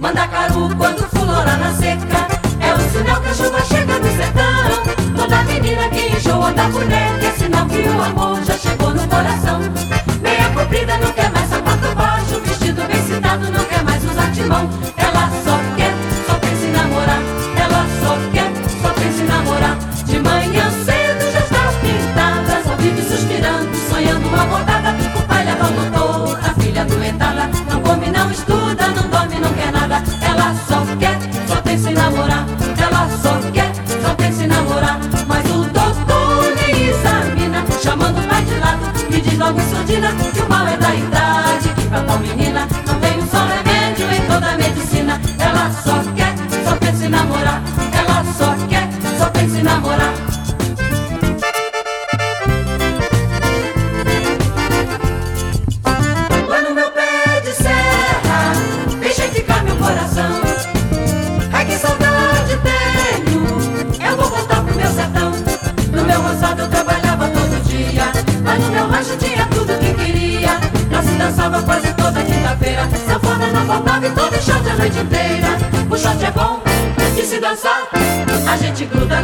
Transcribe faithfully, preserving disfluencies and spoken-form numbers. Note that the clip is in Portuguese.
Mandacaru quando fulora na seca, é o sinal que a chuva chega no sertão. Toda menina que enjoa da boneca é sinal que o amor já chegou no coração. Meia comprida não quer mais sapato baixo, vestido bem citado não quer mais usar timão. Ela só quer, só pensa em namorar. Ela só quer, só pensa em namorar. De manhã cedo já está pintada, só vive suspirando, sonhando uma bordada. O pai leva ao doutor, a filha doentada, não come, não estuda, não dorme, não quer nada. Ela só quer, só pensa em namorar. Ela só quer, só pensa em namorar. Mas o doutor nem examina, chamando o pai de lado, me diz logo em surdina que o mal é da idade, que pra tal menina não tem um só remédio em toda a medicina. Ela só quer, só pensa em namorar. Ela só quer, só pensa em namorar. Lá no meu pé de serra, deixa ficar meu coração. Ai que saudade tenho, eu vou voltar pro meu sertão. No meu roçado eu trabalhava todo dia, lá no meu rancho tinha tudo que queria. Lá se dançava quase toda quinta-feira, sanfona não faltava e todo shot a noite inteira. O shot é bom de se dançar, a gente gruda